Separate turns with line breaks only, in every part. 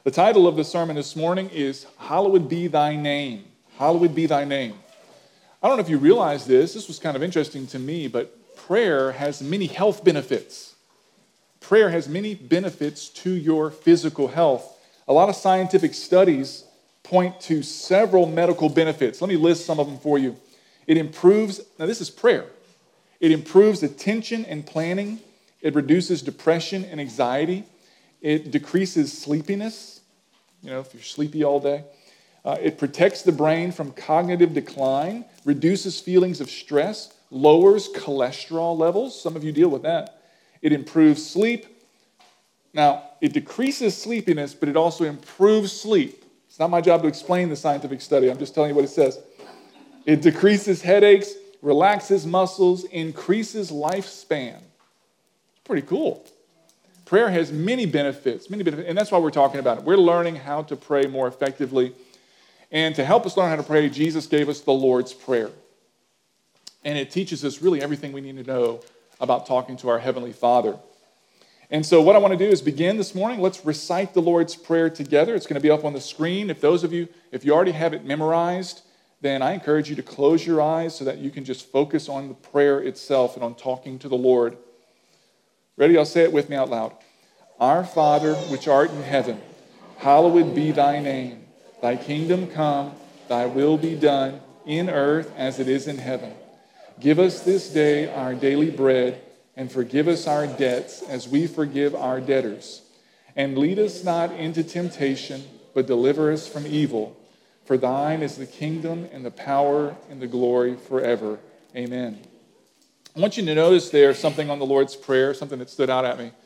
The title of the sermon this morning is Hallowed Be Thy Name. Hallowed be Thy Name. I don't know if you realize this. This was kind of interesting to me, but prayer has many health benefits. Prayer has many benefits to your physical health. A lot of scientific studies point to several medical benefits. Let me list some of them for you. It improves, now this is prayer. It improves attention and planning. It reduces depression and anxiety. It decreases sleepiness. If you're sleepy all day. It protects the brain from cognitive decline, reduces feelings of stress, lowers cholesterol levels. Some of you deal with that. It improves sleep. Now, it decreases sleepiness, but it also improves sleep. It's not my job to explain the scientific study. I'm just telling you what it says. It decreases headaches, relaxes muscles, increases lifespan. It's pretty cool. Prayer has many benefits, and that's why we're talking about it. We're learning how to pray more effectively. And to help us learn how to pray, Jesus gave us the Lord's Prayer. And it teaches us really everything we need to know about talking to our Heavenly Father. And so what I want to do is begin this morning. Let's recite the Lord's Prayer together. It's going to be up on the screen. If you already have it memorized, then I encourage you to close your eyes so that you can just focus on the prayer itself and on talking to the Lord. Ready? I'll say it with me out loud. Our Father, which art in heaven, hallowed be thy name. Thy kingdom come, thy will be done, in earth as it is in heaven. Give us this day our daily bread, and forgive us our debts as we forgive our debtors. And lead us not into temptation, but deliver us from evil. For thine is the kingdom and the power and the glory forever. Amen. I want you to notice there something on the Lord's Prayer, something that stood out at me.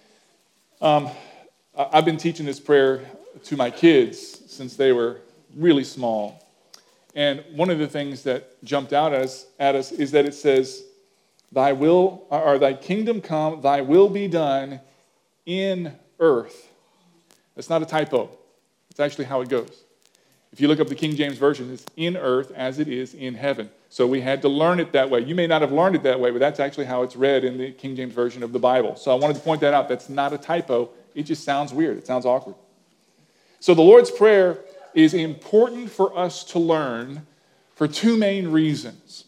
I've been teaching this prayer to my kids since they were really small. And one of the things that jumped out at us is that it says, thy kingdom come, thy will be done in earth. That's not a typo. It's actually how it goes. If you look up the King James Version, it's in earth as it is in heaven. So we had to learn it that way. You may not have learned it that way, but that's actually how it's read in the King James Version of the Bible. So I wanted to point that out. That's not a typo. It just sounds weird. It sounds awkward. So the Lord's Prayer is important for us to learn for two main reasons.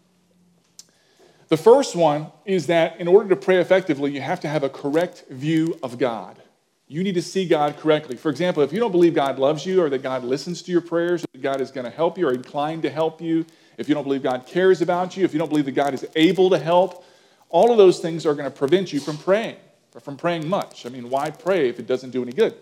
The first one is that in order to pray effectively, you have to have a correct view of God. You need to see God correctly. For example, if you don't believe God loves you or that God listens to your prayers, or that God is going to help you or inclined to help you, if you don't believe God cares about you, if you don't believe that God is able to help, all of those things are going to prevent you from praying or from praying much. I mean, why pray if it doesn't do any good?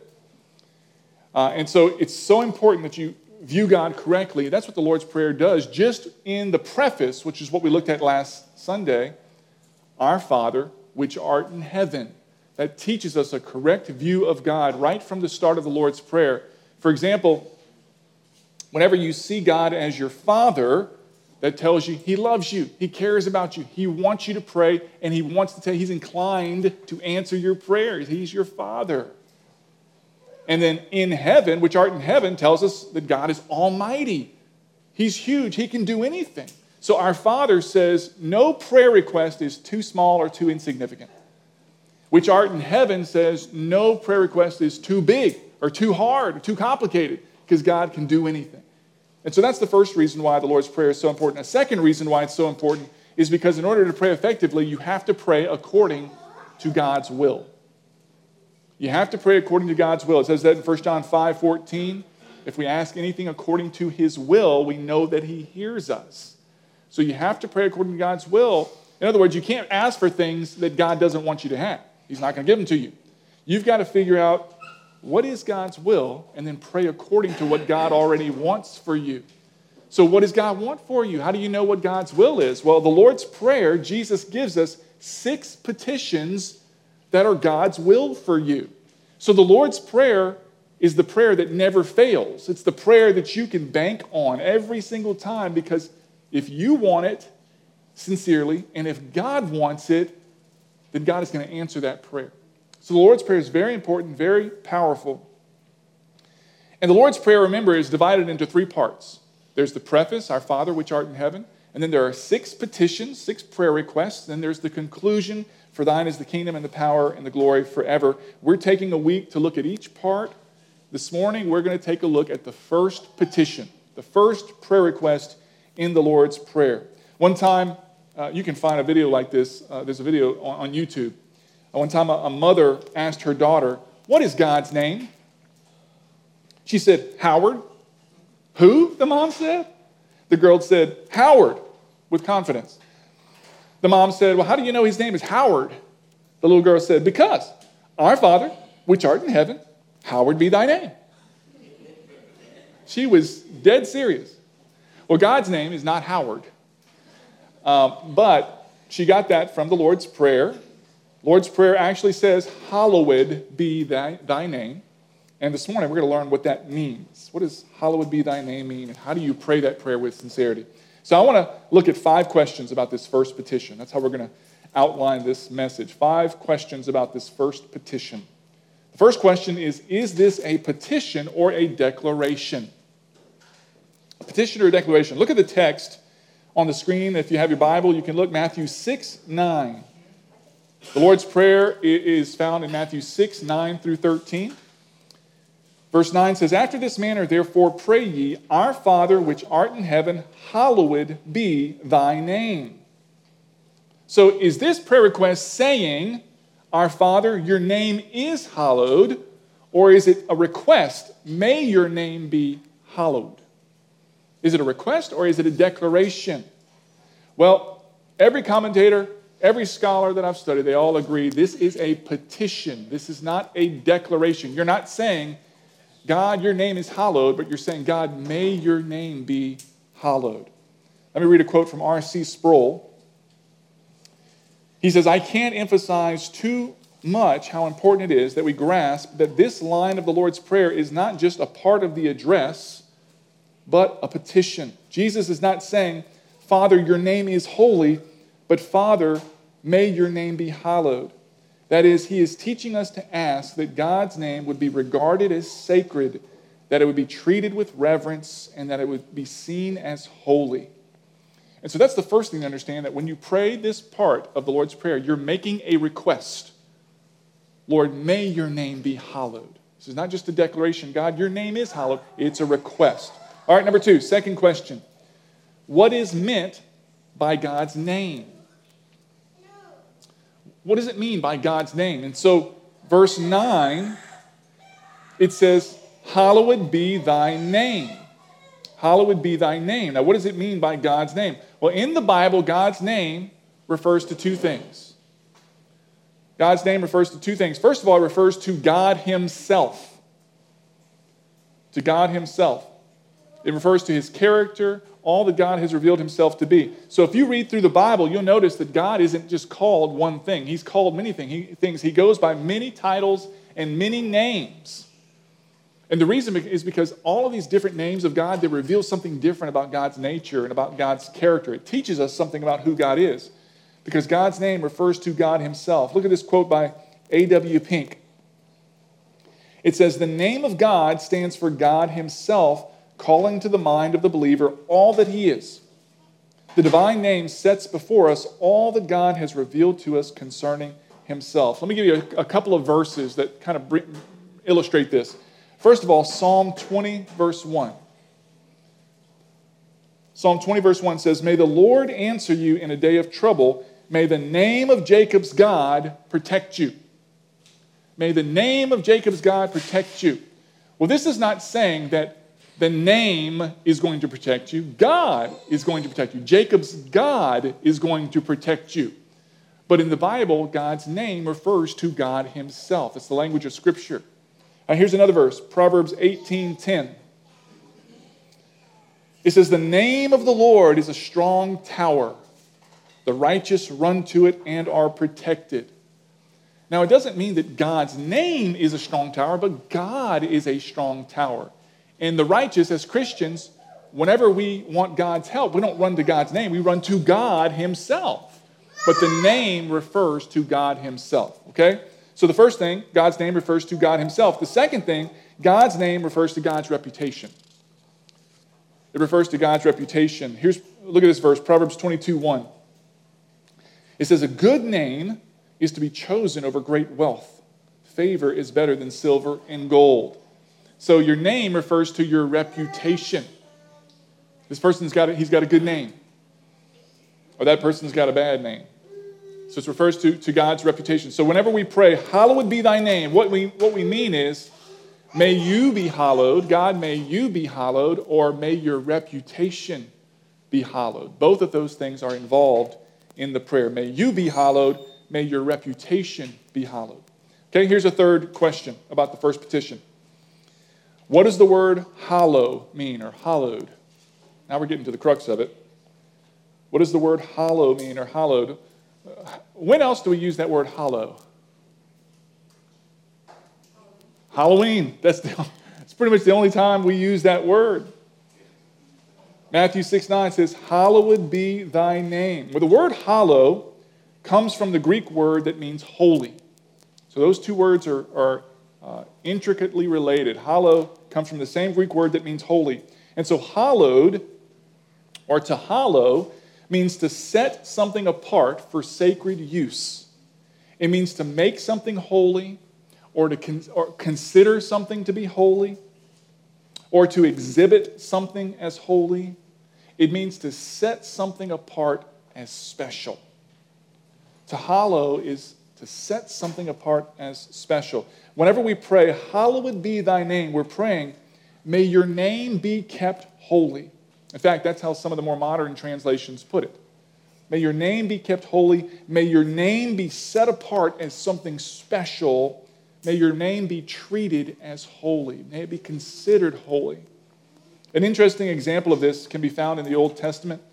And so it's so important that you view God correctly. That's what the Lord's Prayer does. Just in the preface, which is what we looked at last Sunday, Our Father, which art in heaven. That teaches us a correct view of God right from the start of the Lord's Prayer. For example, whenever you see God as your Father, that tells you He loves you, He cares about you, He wants you to pray, and He wants to tell you He's inclined to answer your prayers. He's your Father. And then in heaven, which art in heaven, tells us that God is almighty. He's huge. He can do anything. So our Father says no prayer request is too small or too insignificant. Which art in heaven says no prayer request is too big or too hard or too complicated because God can do anything. And so that's the first reason why the Lord's Prayer is so important. A second reason why it's so important is because in order to pray effectively, you have to pray according to God's will. You have to pray according to God's will. It says that in 1 John 5:14. If we ask anything according to His will, we know that He hears us. So you have to pray according to God's will. In other words, you can't ask for things that God doesn't want you to have. He's not going to give them to you. You've got to figure out what is God's will and then pray according to what God already wants for you. So what does God want for you? How do you know what God's will is? Well, the Lord's Prayer, Jesus gives us 6 petitions that are God's will for you. So the Lord's Prayer is the prayer that never fails. It's the prayer that you can bank on every single time because if you want it sincerely and if God wants it, then God is going to answer that prayer. So the Lord's Prayer is very important, very powerful. And the Lord's Prayer, remember, is divided into 3 parts. There's the preface, Our Father, which art in heaven. And then there are 6 petitions, 6 prayer requests. Then there's the conclusion, for thine is the kingdom and the power and the glory forever. We're taking a week to look at each part This morning, we're going to take a look at the first petition, the first prayer request in the Lord's Prayer. One time, you can find a video like this. There's a video on YouTube. One time, a mother asked her daughter, "What is God's name?" She said, "Howard." "Who?" the mom said. The girl said, "Howard," with confidence. The mom said, "Well, how do you know his name is Howard?" The little girl said, "Because our Father, which art in heaven, hallowed be thy name." She was dead serious. Well, God's name is not Howard. But she got that from the Lord's Prayer. Lord's Prayer actually says, "Hallowed be thy name." And this morning we're going to learn what that means. What does "hallowed be thy name" mean? And how do you pray that prayer with sincerity? So I want to look at 5 questions about this first petition. That's how we're going to outline this message. 5 questions about this first petition. The first question is this a petition or a declaration? A petition or a declaration? Look at the text on the screen. If you have your Bible, you can look Matthew 6:9. The Lord's Prayer is found in Matthew 6:9 through 13. Verse 9 says, "After this manner, therefore, pray ye, Our Father which art in heaven, hallowed be thy name." So is this prayer request saying, "Our Father, your name is hallowed," or is it a request, "May your name be hallowed"? Is it a request or is it a declaration? Well, every commentator, every scholar that I've studied, they all agree this is a petition. This is not a declaration. You're not saying, "God, your name is hallowed," but you're saying, "God, may your name be hallowed." Let me read a quote from R.C. Sproul. He says, "I can't emphasize too much how important it is that we grasp that this line of the Lord's Prayer is not just a part of the address, but a petition." Jesus is not saying, "Father, your name is holy," but "Father, may your name be hallowed." That is, he is teaching us to ask that God's name would be regarded as sacred, that it would be treated with reverence, and that it would be seen as holy. And so that's the first thing to understand, that when you pray this part of the Lord's Prayer, you're making a request. "Lord, may your name be hallowed." This is not just a declaration, "God, your name is hallowed." It's a request. All right, number 2, second question. What is meant by God's name? What does it mean by God's name? And so, verse 9, it says, "Hallowed be thy name." Hallowed be thy name. Now, what does it mean by God's name? Well, in the Bible, God's name refers to 2 things. God's name refers to 2 things. First of all, it refers to God himself. To God himself. It refers to his character, all that God has revealed himself to be. So if you read through the Bible, you'll notice that God isn't just called one thing. He's called many things. He goes by many titles and many names. And the reason is because all of these different names of God, they reveal something different about God's nature and about God's character. It teaches us something about who God is, because God's name refers to God himself. Look at this quote by A.W. Pink. It says, "The name of God stands for God himself, calling to the mind of the believer all that he is. The divine name sets before us all that God has revealed to us concerning himself." Let me give you a couple of verses that kind of illustrate this. First of all, Psalm 20, verse 1. Psalm 20, verse 1 says, "May the Lord answer you in a day of trouble. May the name of Jacob's God protect you." May the name of Jacob's God protect you. Well, this is not saying that the name is going to protect you. God is going to protect you. Jacob's God is going to protect you. But in the Bible, God's name refers to God himself. It's the language of Scripture. Here's another verse, Proverbs 18:10. It says, "The name of the Lord is a strong tower. The righteous run to it and are protected." Now, it doesn't mean that God's name is a strong tower, but God is a strong tower. And the righteous, as Christians, whenever we want God's help, we don't run to God's name, we run to God himself. But the name refers to God himself, okay? So the first thing, God's name refers to God himself. The second thing, God's name refers to God's reputation. It refers to God's reputation. Look at this verse, Proverbs 22:1. It says, "A good name is to be chosen over great wealth. Favor is better than silver and gold." So your name refers to your reputation. This person's he's got a good name. Or that person's got a bad name. So it refers to God's reputation. So whenever we pray, hallowed be thy name, what we mean is, may you be hallowed, God, may you be hallowed, or may your reputation be hallowed. Both of those things are involved in the prayer. May you be hallowed, may your reputation be hallowed. Okay, here's a third question about the first petition. What does the word hallow mean, or hallowed? Now we're getting to the crux of it. What does the word hallow mean, or hallowed? When else do we use that word hallow? Halloween. That's pretty much the only time we use that word. Matthew 6:9 says, hallowed be thy name. Well, the word hallow comes from the Greek word that means holy. So those two words are intricately related. Hallow comes from the same Greek word that means holy. And so hallowed, or to hallow, means to set something apart for sacred use. It means to make something holy, or to consider something to be holy, or to exhibit something as holy. It means to set something apart as special. To hallow is to set something apart as special. Whenever we pray, hallowed be thy name, we're praying, may your name be kept holy. In fact, that's how some of the more modern translations put it. May your name be kept holy. May your name be set apart as something special. May your name be treated as holy. May it be considered holy. An interesting example of this can be found in the Old Testament.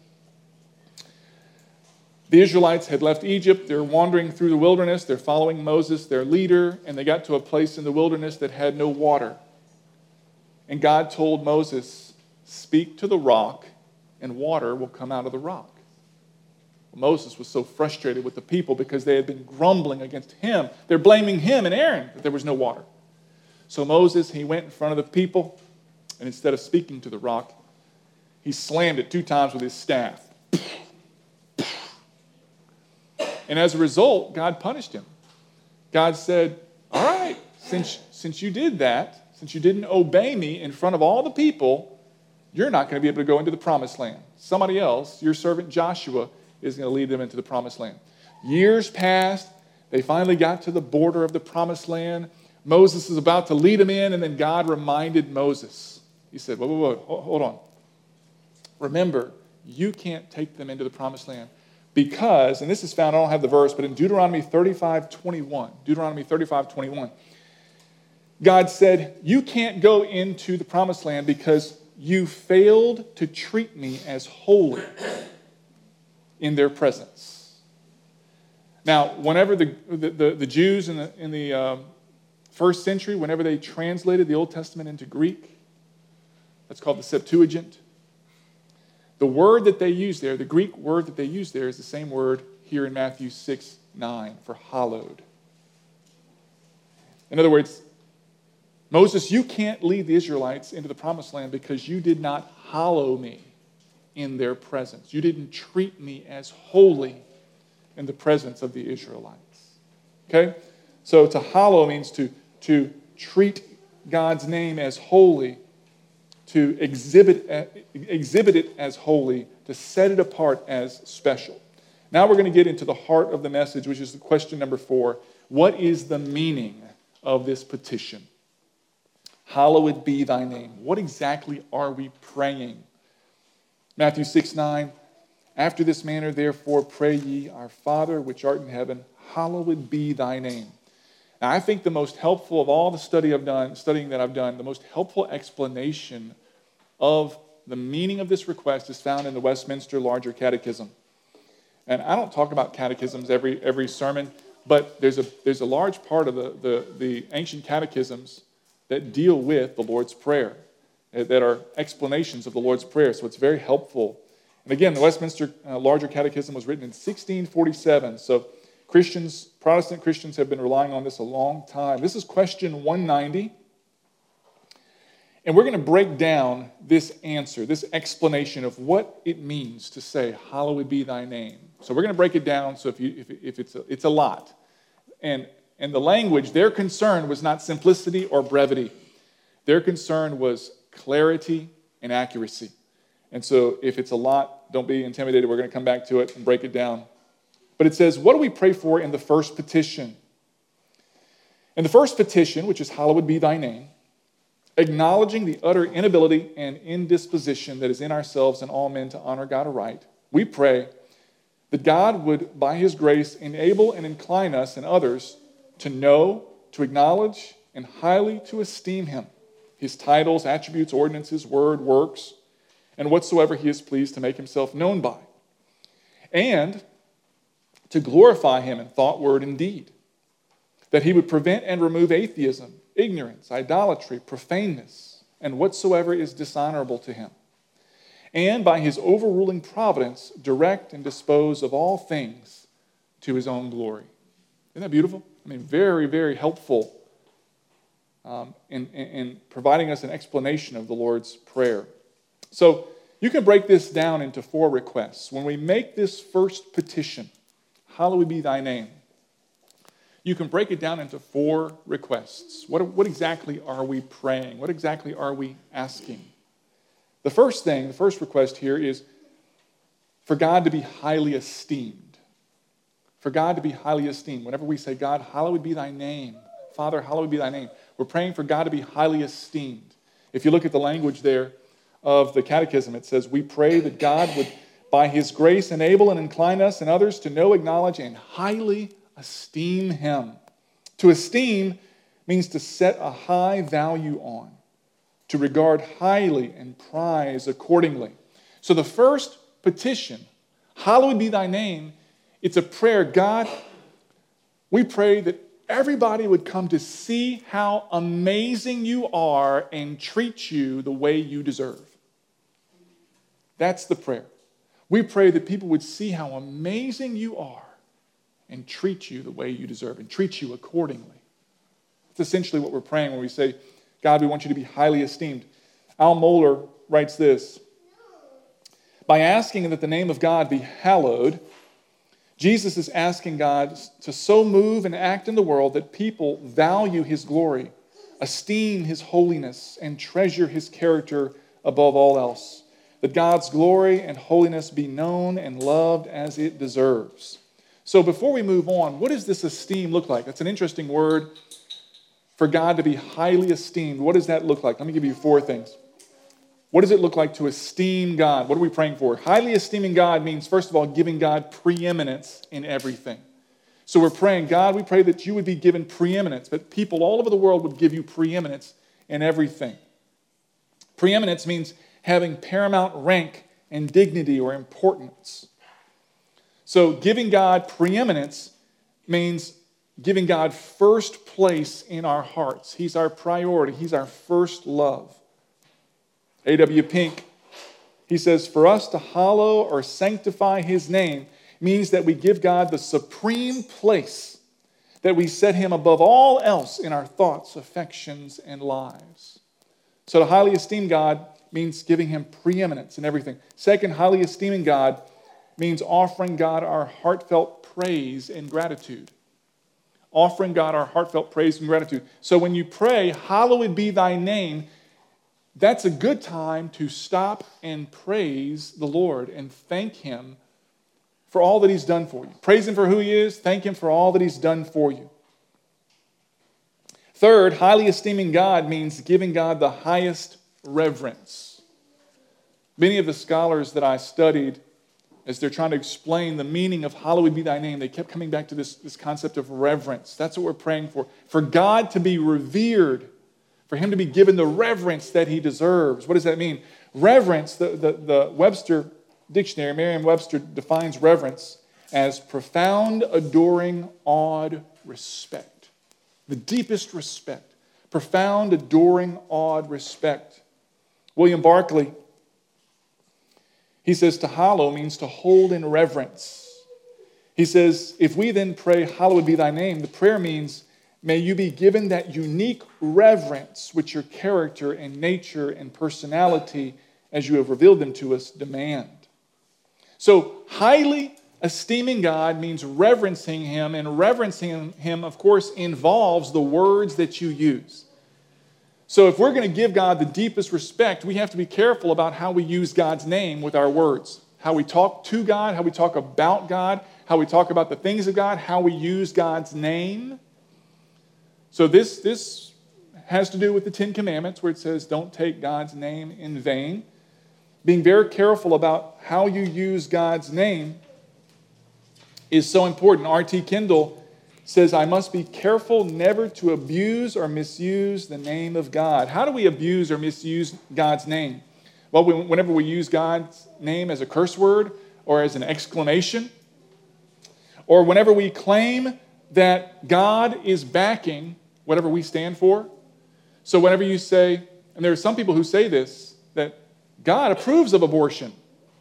The Israelites had left Egypt. They're wandering through the wilderness. They're following Moses, their leader, and they got to a place in the wilderness that had no water. And God told Moses, speak to the rock, and water will come out of the rock. Well, Moses was so frustrated with the people because they had been grumbling against him. They're blaming him and Aaron that there was no water. So Moses, he went in front of the people, and instead of speaking to the rock, he slammed it 2 times with his staff. And as a result, God punished him. God said, all right, since you did that, since you didn't obey me in front of all the people, you're not going to be able to go into the promised land. Somebody else, your servant Joshua, is going to lead them into the promised land. Years passed. They finally got to the border of the promised land. Moses is about to lead them in, and then God reminded Moses. He said, whoa, hold on. Remember, you can't take them into the promised land because, and this is found, I don't have the verse, but in Deuteronomy 35:21, God said, you can't go into the promised land because you failed to treat me as holy in their presence. Now, whenever the Jews in the first century, whenever they translated the Old Testament into Greek, that's called the Septuagint, the word that they use there, the Greek word that they use there is the same word here in Matthew 6:9 for hallowed. In other words, Moses, you can't lead the Israelites into the promised land because you did not hallow me in their presence. You didn't treat me as holy in the presence of the Israelites. Okay? So to hallow means to treat God's name as holy, to exhibit it as holy, to set it apart as special. Now we're going to get into the heart of the message, which is the question number 4. What is the meaning of this petition? Hallowed be thy name. What exactly are we praying? Matthew 6:9, after this manner, therefore, pray ye, our Father, which art in heaven, hallowed be thy name. Now, I think the most helpful of all the studying that I've done, the most helpful explanation of the meaning of this request is found in the Westminster Larger Catechism. And I don't talk about catechisms every sermon, but there's a large part of the ancient catechisms that deal with the Lord's Prayer, that are explanations of the Lord's Prayer. So it's very helpful. And again, the Westminster Larger Catechism was written in 1647. So Protestant Christians have been relying on this a long time. This is question 190. And we're going to break down this answer, this explanation of what it means to say, hallowed be thy name. So we're going to break it down. So if it's a lot. And the language, their concern was not simplicity or brevity. Their concern was clarity and accuracy. And so if it's a lot, don't be intimidated. We're going to come back to it and break it down. But it says, what do we pray for in the first petition? In the first petition, which is hallowed be thy name, acknowledging the utter inability and indisposition that is in ourselves and all men to honor God aright, we pray that God would, by his grace, enable and incline us and others to know, to acknowledge, and highly to esteem him, his titles, attributes, ordinances, word, works, and whatsoever he is pleased to make himself known by, and to glorify him in thought, word, and deed, that he would prevent and remove atheism, ignorance, idolatry, profaneness, and whatsoever is dishonorable to him, and by his overruling providence direct and dispose of all things to his own glory. Isn't that beautiful? I mean, very, very helpful in providing us an explanation of the Lord's Prayer. So you can break this down into 4 requests. When we make this first petition, hallowed be thy name, you can break it down into 4 requests. What exactly are we praying? What exactly are we asking? The first request here is for God to be highly esteemed. For God to be highly esteemed. Whenever we say, God, hallowed be thy name, Father, hallowed be thy name, we're praying for God to be highly esteemed. If you look at the language there of the Catechism, it says, we pray that God would, by his grace, enable and incline us and others to know, acknowledge, and highly esteem him. To esteem means to set a high value on, to regard highly and prize accordingly. So the first petition, hallowed be thy name, it's a prayer. God, we pray that everybody would come to see how amazing you are and treat you the way you deserve. That's the prayer. We pray that people would see how amazing you are and treat you the way you deserve and treat you accordingly. That's essentially what we're praying when we say, God, we want you to be highly esteemed. Al Mohler writes this: by asking that the name of God be hallowed, Jesus is asking God to so move and act in the world that people value his glory, esteem his holiness, and treasure his character above all else. That God's glory and holiness be known and loved as it deserves. So before we move on, what does this esteem look like? That's an interesting word. For God to be highly esteemed, what does that look like? Let me give you 4 things. What does it look like to esteem God? What are we praying for? Highly esteeming God means, first of all, giving God preeminence in everything. So we're praying, God, we pray that you would be given preeminence, that people all over the world would give you preeminence in everything. Preeminence means having paramount rank and dignity or importance. So giving God preeminence means giving God first place in our hearts. He's our priority. He's our first love. A.W. Pink, he says, for us to hallow or sanctify his name means that we give God the supreme place, that we set him above all else in our thoughts, affections, and lives. So to highly esteem God means giving him preeminence in everything. Second, highly esteeming God means offering God our heartfelt praise and gratitude. Offering God our heartfelt praise and gratitude. So when you pray, hallowed be thy name, that's a good time to stop and praise the Lord and thank him for all that he's done for you. Praise him for who he is. Thank him for all that he's done for you. Third, highly esteeming God means giving God the highest reverence. Many of the scholars that I studied, as they're trying to explain the meaning of hallowed be thy name, they kept coming back to this concept of reverence. That's what we're praying for. For God to be revered, for him to be given the reverence that he deserves. What does that mean? Reverence, the Webster Dictionary, Merriam-Webster defines reverence as profound, adoring, awed respect. The deepest respect. Profound, adoring, awed respect. William Barclay, he says to hallow means to hold in reverence. He says, if we then pray, hallowed be thy name, the prayer means, may you be given that unique reverence which your character and nature and personality, as you have revealed them to us, demand. So, highly esteeming God means reverencing him, and reverencing him, of course, involves the words that you use. So if we're going to give God the deepest respect, we have to be careful about how we use God's name with our words. How we talk to God, how we talk about God, how we talk about the things of God, how we use God's name. So this has to do with the Ten Commandments, where it says, don't take God's name in vain. Being very careful about how you use God's name is so important. R.T. Kendall says, I must be careful never to abuse or misuse the name of God. How do we abuse or misuse God's name? Well, whenever we use God's name as a curse word or as an exclamation, or whenever we claim that God is backing whatever we stand for. So whenever you say, and there are some people who say this, that God approves of abortion.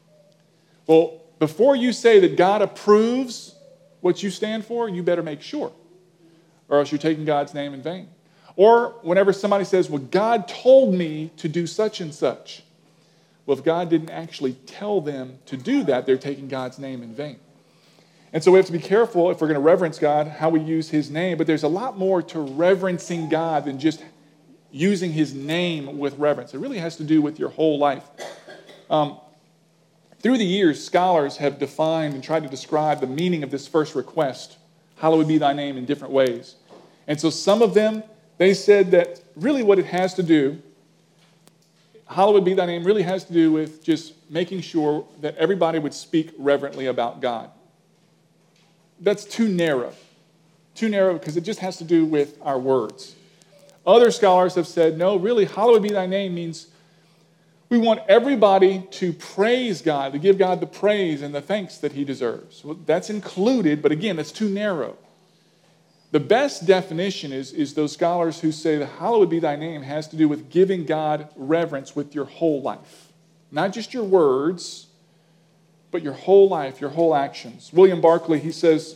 Well, before you say that God approves what you stand for, you better make sure, or else you're taking God's name in vain. Or whenever somebody says, well, God told me to do such and such. Well, if God didn't actually tell them to do that, they're taking God's name in vain. And so we have to be careful if we're going to reverence God, how we use his name. But there's a lot more to reverencing God than just using his name with reverence. It really has to do with your whole life. Through the years, scholars have defined and tried to describe the meaning of this first request, hallowed be thy name, in different ways. And so some of them, they said that really what it has to do, hallowed be thy name, really has to do with just making sure that everybody would speak reverently about God. That's too narrow because it just has to do with our words. Other scholars have said, no, really, hallowed be thy name means we want everybody to praise God, to give God the praise and the thanks that he deserves. Well, that's included, but again, that's too narrow. The best definition is those scholars who say that hallowed be thy name has to do with giving God reverence with your whole life. Not just your words, but your whole life, your whole actions. William Barclay, he says,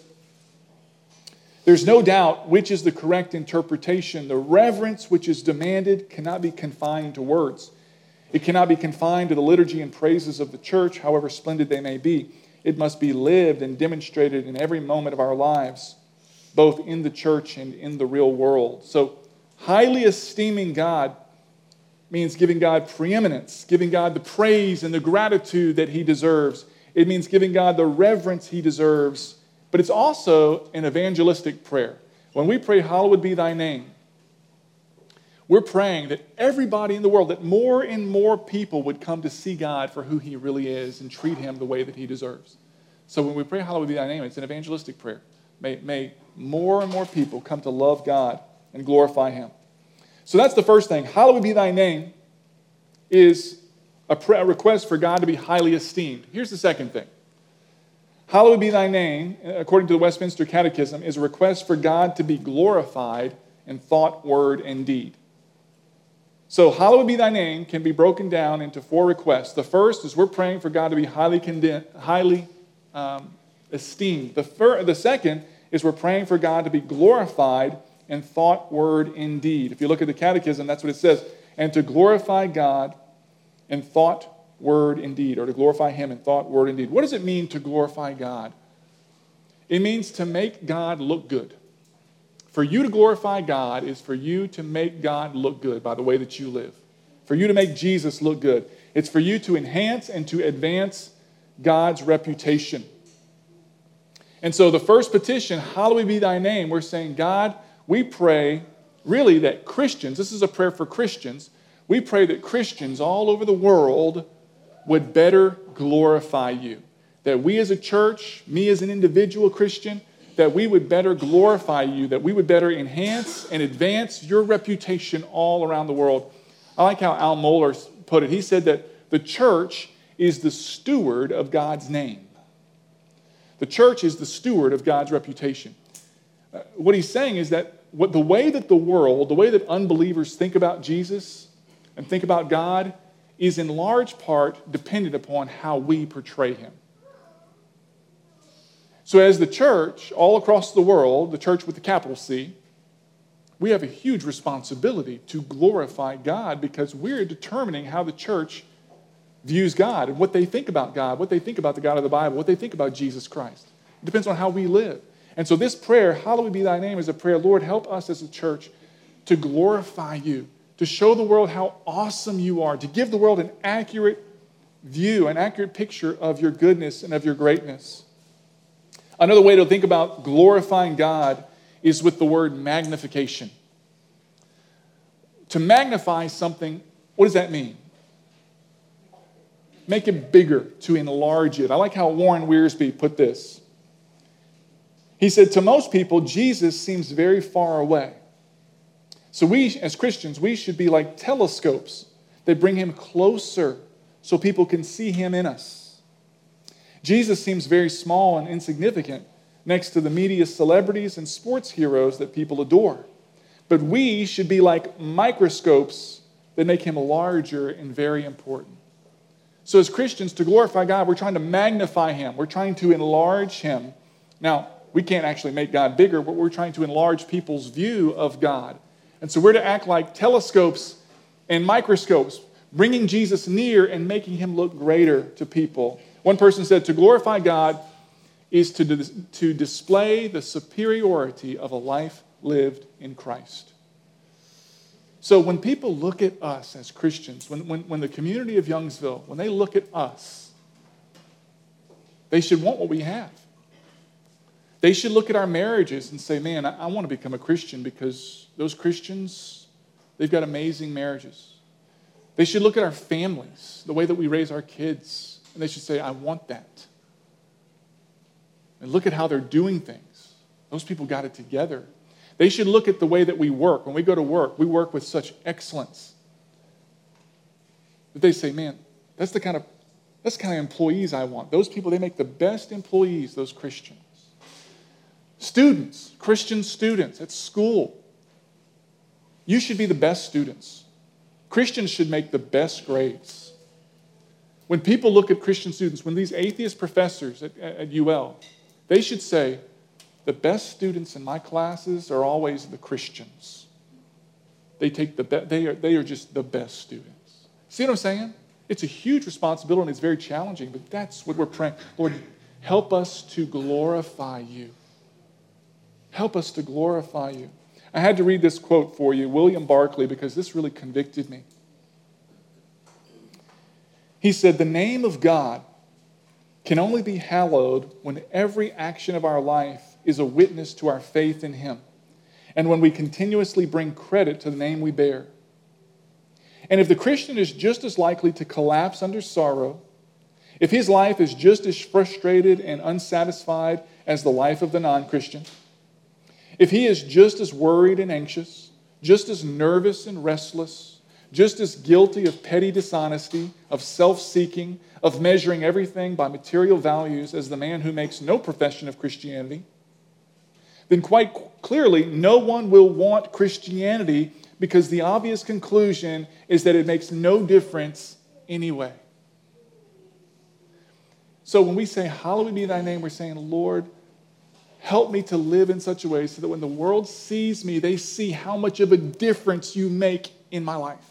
there's no doubt which is the correct interpretation. The reverence which is demanded cannot be confined to words. It cannot be confined to the liturgy and praises of the church, however splendid they may be. It must be lived and demonstrated in every moment of our lives, both in the church and in the real world. So, highly esteeming God means giving God preeminence, giving God the praise and the gratitude that he deserves. It means giving God the reverence he deserves. But it's also an evangelistic prayer. When we pray, hallowed be thy name, we're praying that everybody in the world, that more and more people would come to see God for who he really is and treat him the way that he deserves. So when we pray, hallowed be thy name, it's an evangelistic prayer. May more and more people come to love God and glorify him. So that's the first thing. Hallowed be thy name is a request for God to be highly esteemed. Here's the second thing. Hallowed be thy name, according to the Westminster Catechism, is a request for God to be glorified in thought, word, and deed. So hallowed be thy name can be broken down into 4 requests. The first is we're praying for God to be highly esteemed. The second is we're praying for God to be glorified in thought, word, and deed. If you look at the Catechism, that's what it says. And to glorify God in thought, word, and deed, or to glorify him in thought, word, and deed. What does it mean to glorify God? It means to make God look good. For you to glorify God is for you to make God look good by the way that you live. For you to make Jesus look good. It's for you to enhance and to advance God's reputation. And so the first petition, hallowed be thy name, we're saying, God, we pray really that Christians, this is a prayer for Christians, we pray that Christians all over the world would better glorify you. That we as a church, me as an individual Christian, that we would better glorify you, that we would better enhance and advance your reputation all around the world. I like how Al Mohler put it. He said that the church is the steward of God's name. The church is the steward of God's reputation. What he's saying is that the way that the world, the way that unbelievers think about Jesus and think about God is in large part dependent upon how we portray him. So as the church all across the world, the church with the capital C, we have a huge responsibility to glorify God because we're determining how the church views God and what they think about God, what they think about the God of the Bible, what they think about Jesus Christ. It depends on how we live. And so this prayer, hallowed be thy name, is a prayer, Lord, help us as a church to glorify you, to show the world how awesome you are, to give the world an accurate view, an accurate picture of your goodness and of your greatness. Another way to think about glorifying God is with the word magnification. To magnify something, what does that mean? Make it bigger, to enlarge it. I like how Warren Wiersbe put this. He said, to most people, Jesus seems very far away. So we, as Christians, we should be like telescopes that bring him closer so people can see him in us. Jesus seems very small and insignificant next to the media celebrities and sports heroes that people adore. But we should be like microscopes that make him larger and very important. So as Christians, to glorify God, we're trying to magnify him. We're trying to enlarge him. Now, we can't actually make God bigger, but we're trying to enlarge people's view of God. And so we're to act like telescopes and microscopes, bringing Jesus near and making him look greater to people. One person said, to glorify God is to display the superiority of a life lived in Christ. So when people look at us as Christians, when the community of Youngsville, when they look at us, they should want what we have. They should look at our marriages and say, man, I want to become a Christian because those Christians, they've got amazing marriages. They should look at our families, the way that we raise our kids, and they should say, I want that. And look at how they're doing things. Those people got it together. They should look at the way that we work. When we go to work, we work with such excellence that they say, man, that's the kind of employees I want. Those people, they make the best employees, those Christians. Students, Christian students at school, you should be the best students. Christians should make the best grades. When people look at Christian students, when these atheist professors at UL, they should say, the best students in my classes are always the Christians. They are just the best students. See what I'm saying? It's a huge responsibility and it's very challenging, but that's what we're praying. Lord, help us to glorify you. Help us to glorify you. I had to read this quote for you, William Barclay, because this really convicted me. He said, the name of God can only be hallowed when every action of our life is a witness to our faith in him, and when we continuously bring credit to the name we bear. And if the Christian is just as likely to collapse under sorrow, if his life is just as frustrated and unsatisfied as the life of the non-Christian, if he is just as worried and anxious, just as nervous and restless, just as guilty of petty dishonesty, of self-seeking, of measuring everything by material values as the man who makes no profession of Christianity, then quite clearly no one will want Christianity because the obvious conclusion is that it makes no difference anyway. So when we say, hallowed be thy name, we're saying, Lord, help me to live in such a way so that when the world sees me, they see how much of a difference you make in my life.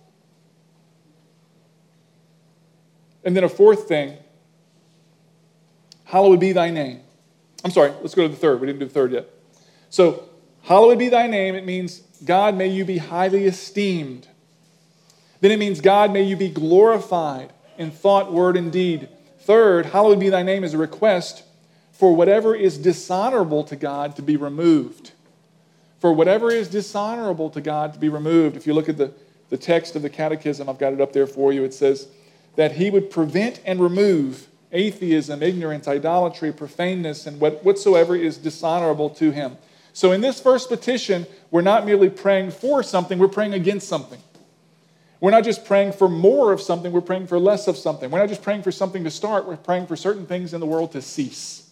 And then a fourth thing, hallowed be thy name. I'm sorry, let's go to the third. We didn't do the third yet. So, hallowed be thy name, it means, God, may you be highly esteemed. Then it means, God, may you be glorified in thought, word, and deed. Third, hallowed be thy name is a request for whatever is dishonorable to God to be removed. For whatever is dishonorable to God to be removed. If you look at the text of the Catechism, I've got it up there for you, it says that he would prevent and remove atheism, ignorance, idolatry, profaneness, and whatsoever is dishonorable to him. So in this first petition, we're not merely praying for something, we're praying against something. We're not just praying for more of something, we're praying for less of something. We're not just praying for something to start, we're praying for certain things in the world to cease.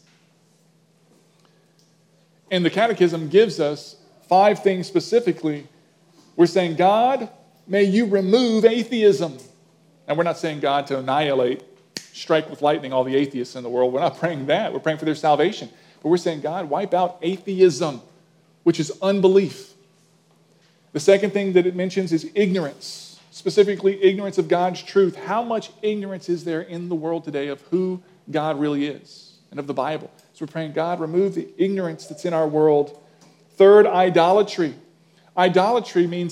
And the Catechism gives us 5 things specifically. We're saying, God, may you remove atheism. And we're not saying, God, to annihilate, strike with lightning all the atheists in the world. We're not praying that. We're praying for their salvation. But we're saying, God, wipe out atheism, which is unbelief. The second thing that it mentions is ignorance, specifically ignorance of God's truth. How much ignorance is there in the world today of who God really is and of the Bible? So we're praying, God, remove the ignorance that's in our world. Third, idolatry. Idolatry means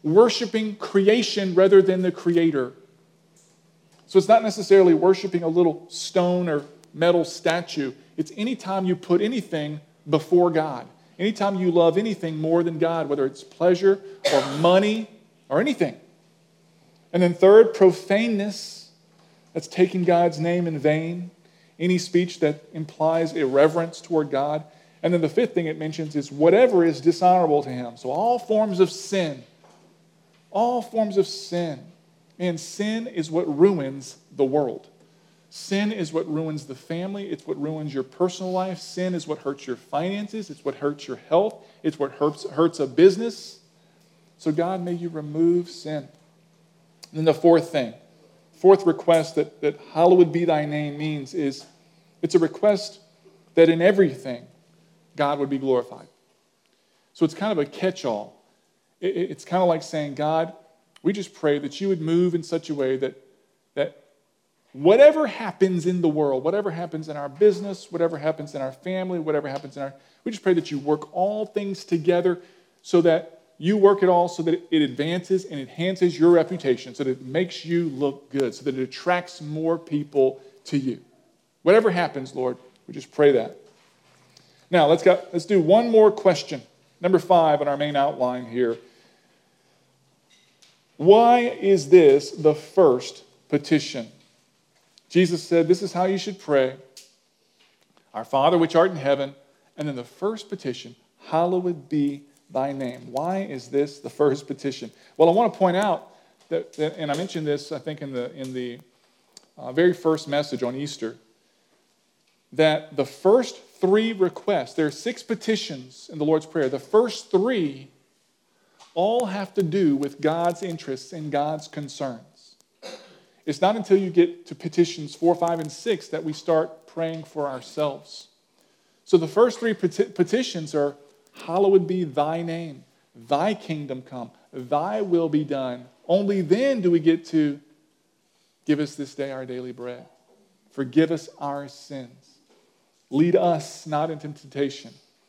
worshiping creation rather than the Creator. So it's not necessarily worshiping a little stone or metal statue. It's anytime you put anything before God. Anytime you love anything more than God, whether it's pleasure or money or anything. And then third, profaneness. That's taking God's name in vain. Any speech that implies irreverence toward God. And then the fifth thing it mentions is whatever is dishonorable to Him. So all forms of sin. All forms of sin. And sin is what ruins the world. Sin is what ruins the family. It's what ruins your personal life. Sin is what hurts your finances. It's what hurts your health. It's what hurts a business. So God, may you remove sin. And then the fourth request that hallowed be thy name means is it's a request that in everything God would be glorified. So it's kind of a catch-all. It's kind of like saying, God, we just pray that you would move in such a way that whatever happens in the world, whatever happens in our business, whatever happens in our family, whatever happens we just pray that you work all things together so that you work it all so that it advances and enhances your reputation, so that it makes you look good, so that it attracts more people to you. Whatever happens, Lord, we just pray that. Now, let's do one more question. Number 5 on our main outline here. Why is this the first petition? Jesus said, this is how you should pray. Our Father which art in heaven. And then the first petition, hallowed be thy name. Why is this the first petition? Well, I want to point out that and I mentioned this, I think, in the very first message on Easter, that the first 3 requests, there are 6 petitions in the Lord's Prayer. The first 3 all have to do with God's interests and God's concerns. It's not until you get to petitions 4, 5, and 6 that we start praying for ourselves. So the first 3 petitions are, hallowed be thy name, thy kingdom come, thy will be done. Only then do we get to give us this day our daily bread. Forgive us our sins. Lead us not into temptation.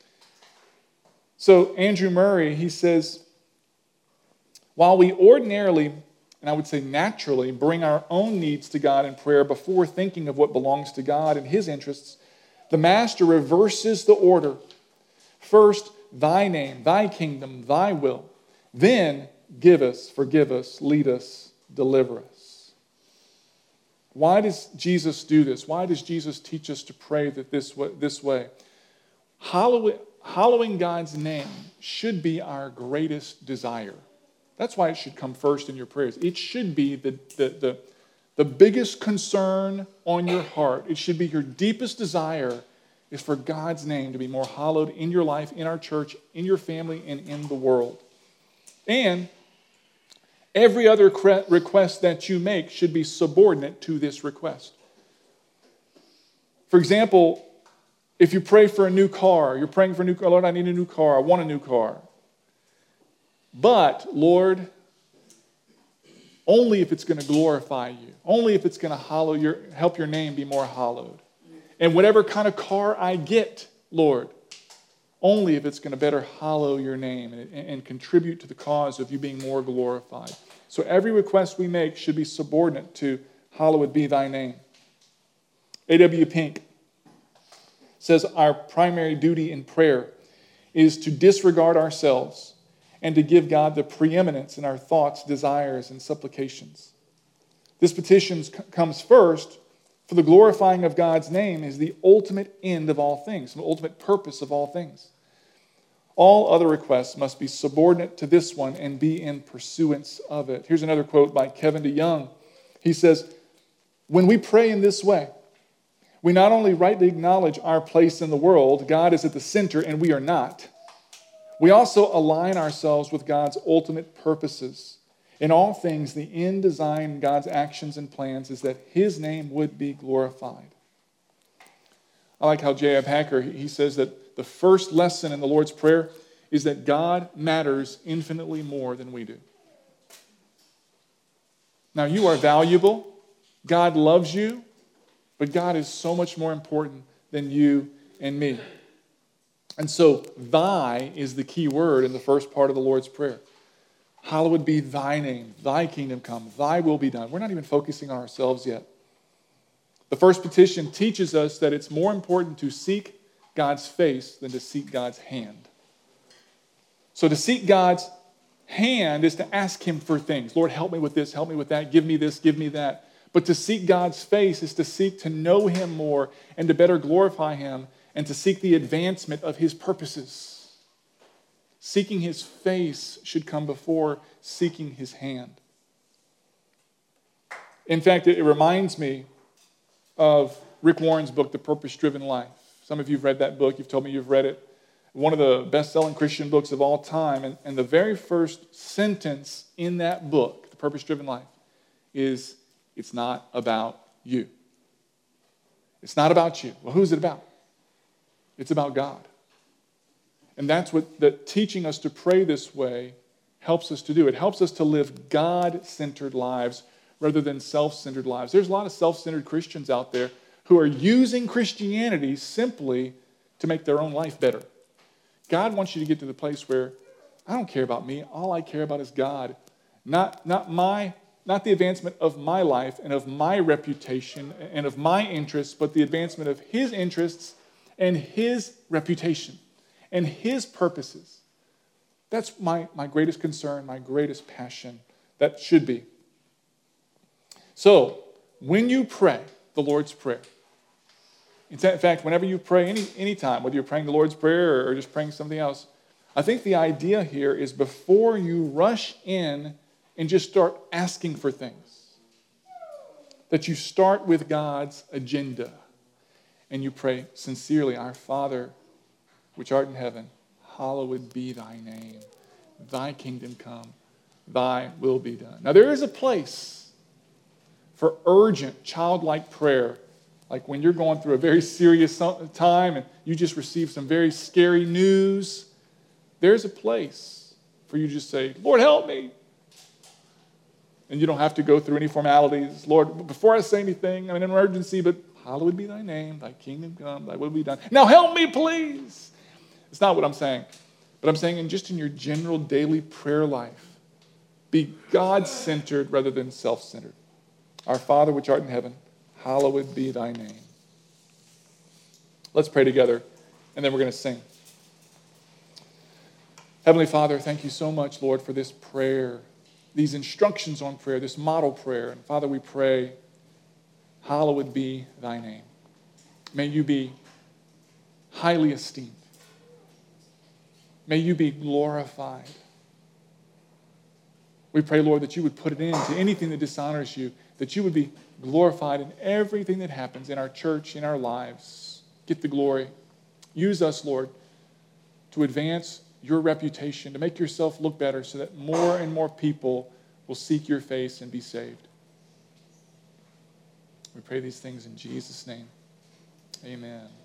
So Andrew Murray, he says, while we ordinarily, and I would say naturally, bring our own needs to God in prayer before thinking of what belongs to God and His interests, the Master reverses the order. First, thy name, thy kingdom, thy will. Then, give us, forgive us, lead us, deliver us. Why does Jesus do this? Why does Jesus teach us to pray this way? Hallowing God's name should be our greatest desire. That's why it should come first in your prayers. It should be the biggest concern on your heart. It should be your deepest desire is for God's name to be more hallowed in your life, in our church, in your family, and in the world. And every other request that you make should be subordinate to this request. For example, if you pray for a new car, you're praying for a new car, Lord, I need a new car, I want a new car. But, Lord, only if it's going to glorify you. Only if it's going to help your name be more hallowed. And whatever kind of car I get, Lord, only if it's going to better hallow your name and contribute to the cause of you being more glorified. So every request we make should be subordinate to hallowed be thy name. A.W. Pink says our primary duty in prayer is to disregard ourselves and to give God the preeminence in our thoughts, desires, and supplications. This petition comes first, for the glorifying of God's name is the ultimate end of all things, the ultimate purpose of all things. All other requests must be subordinate to this one and be in pursuance of it. Here's another quote by Kevin DeYoung. He says, when we pray in this way, we not only rightly acknowledge our place in the world, God is at the center and we are not. We also align ourselves with God's ultimate purposes. In all things, the end design in God's actions and plans is that His name would be glorified. I like how J.I. Packer, he says that the first lesson in the Lord's Prayer is that God matters infinitely more than we do. Now, you are valuable. God loves you. But God is so much more important than you and me. And so, thy is the key word in the first part of the Lord's Prayer. Hallowed be thy name, thy kingdom come, thy will be done. We're not even focusing on ourselves yet. The first petition teaches us that it's more important to seek God's face than to seek God's hand. So to seek God's hand is to ask him for things. Lord, help me with this, help me with that, give me this, give me that. But to seek God's face is to seek to know him more and to better glorify him and to seek the advancement of his purposes. Seeking his face should come before seeking his hand. In fact, it reminds me of Rick Warren's book, The Purpose-Driven Life. Some of you have read that book. You've told me you've read it. One of the best-selling Christian books of all time. And the very first sentence in that book, The Purpose-Driven Life, is, it's not about you. It's not about you. Well, who's it about? It's about God. And that's what teaching us to pray this way helps us to do. It helps us to live God-centered lives rather than self-centered lives. There's a lot of self-centered Christians out there who are using Christianity simply to make their own life better. God wants you to get to the place where I don't care about me. All I care about is God. Not the advancement of my life and of my reputation and of my interests, but the advancement of his interests and his reputation and his purposes. That's my greatest concern, my greatest passion. That should be. So, when you pray the Lord's Prayer, in fact, whenever you pray any time, whether you're praying the Lord's Prayer or just praying something else, I think the idea here is before you rush in and just start asking for things, that you start with God's agenda and you pray sincerely, Our Father, which art in heaven, hallowed be thy name. Thy kingdom come, thy will be done. Now there is a place for urgent, childlike prayer, like when you're going through a very serious time and you just received some very scary news. There's a place for you to just say, Lord, help me. And you don't have to go through any formalities. Lord, before I say anything, I'm in an emergency, but hallowed be thy name, thy kingdom come, thy will be done. Now help me, please. It's not what I'm saying. But I'm saying in your general daily prayer life, be God-centered rather than self-centered. Our Father which art in heaven, hallowed be thy name. Let's pray together, and then we're going to sing. Heavenly Father, thank you so much, Lord, for this prayer, these instructions on prayer, this model prayer. And Father, we pray, hallowed be thy name. May you be highly esteemed. May you be glorified. We pray, Lord, that you would put an end to anything that dishonors you, that you would be glorified in everything that happens in our church, in our lives. Get the glory. Use us, Lord, to advance your reputation, to make yourself look better so that more and more people will seek your face and be saved. We pray these things in Jesus' name. Amen.